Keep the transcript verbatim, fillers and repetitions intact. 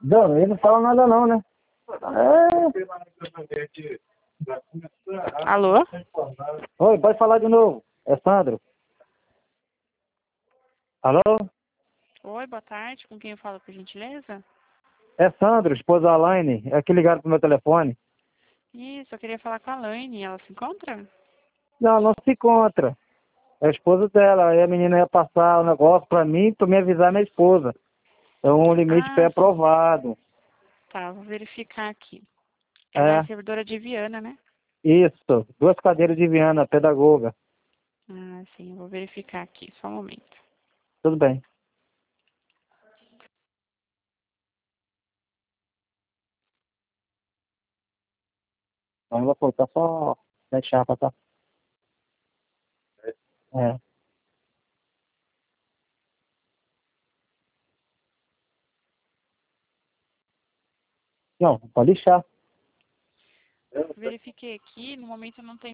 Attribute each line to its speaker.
Speaker 1: Não, ele não fala nada não, né? É...
Speaker 2: Alô?
Speaker 1: Oi, pode falar de novo. É Sandro. Alô?
Speaker 2: Oi, boa tarde. Com quem eu falo, por gentileza?
Speaker 1: É Sandro, esposa da Alaine. É que ligaram pro meu telefone.
Speaker 2: Isso, eu queria falar com a Laine. Ela se encontra?
Speaker 1: Não, não se encontra. É a esposa dela. Aí a menina ia passar o negócio pra mim, pra me avisar minha esposa. É um limite
Speaker 2: Ah,
Speaker 1: pré-aprovado.
Speaker 2: tá. Vou verificar aqui. Ela é
Speaker 1: É,
Speaker 2: servidora de Viana, né?
Speaker 1: isso. Duas cadeiras de Viana, pedagoga.
Speaker 2: Ah, sim. Eu vou verificar aqui. Só um momento.
Speaker 1: Tudo bem. Então ela falou, tá só sete chapa, tá? É. Não, pode deixar.
Speaker 2: Verifiquei aqui. No momento eu não tenho